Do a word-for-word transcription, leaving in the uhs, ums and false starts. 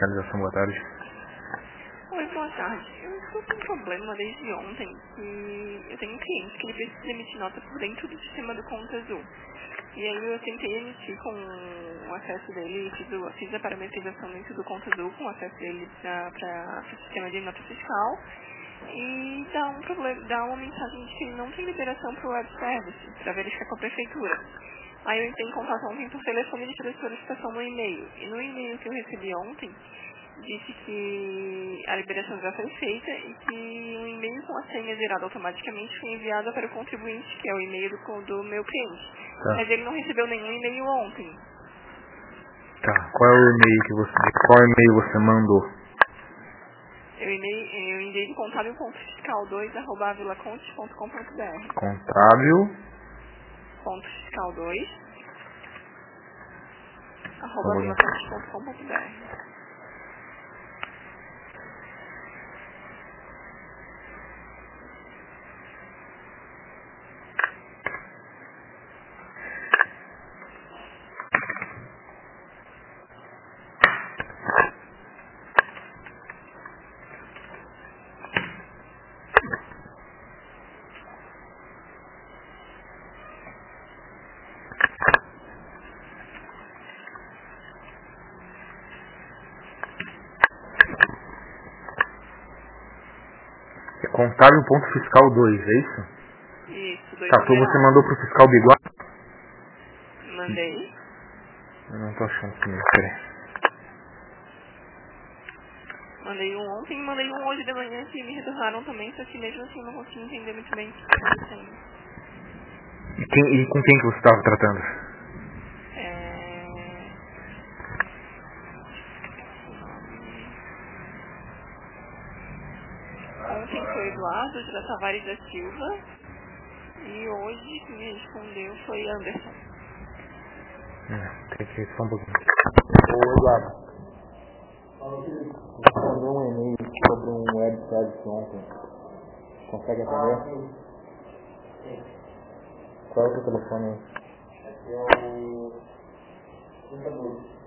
Fiscalização, boa tarde. Oi, boa tarde. Eu estou com um problema desde ontem que eu tenho um cliente que ele precisa emitir nota por dentro do sistema do Conta Azul. E aí eu tentei emitir com o acesso dele, fiz, o, fiz a parametrização dentro do Conta Azul com o acesso dele para o sistema de nota fiscal e dá, um problema, dá uma mensagem de que ele não tem liberação para o web service, para verificar com a prefeitura. Aí eu entrei em contato ontem por telefone e fiz a solicitação no e-mail. E no e-mail que eu recebi ontem, disse que a liberação já foi feita e que um e-mail com a senha zerada automaticamente foi enviado para o contribuinte, que é o e-mail do, do meu cliente. Tá. Mas ele não recebeu nenhum e-mail ontem. Tá. Qual é o e-mail que você. Qual e-mail você mandou? Eu enviei, eu enviei contábil ponto fiscal dois arroba avilaconte ponto com ponto br. Contábil. Ponto fiscal dois arroba Arroba. avilaconte ponto com ponto br. É contábil ponto fiscal dois, é isso? Isso, dois Tá, então numeral. você mandou pro fiscal Biguá? Mandei. Eu não tô achando que me peraí. Mandei um ontem e mandei um hoje de manhã que me retornaram também, só que mesmo assim eu não consegui entender muito bem o que está acontecendo. E, quem, e com quem que você estava tratando? É... Ontem foi Eduardo de Tavares da Silva e hoje quem me respondeu foi Anderson. Hum, tem que só um pouquinho. Ô Eduardo, você mandou um e-mail sobre um web service ontem. Consegue atender? Qual é o seu telefone aí? Aqui é o trinta e dois.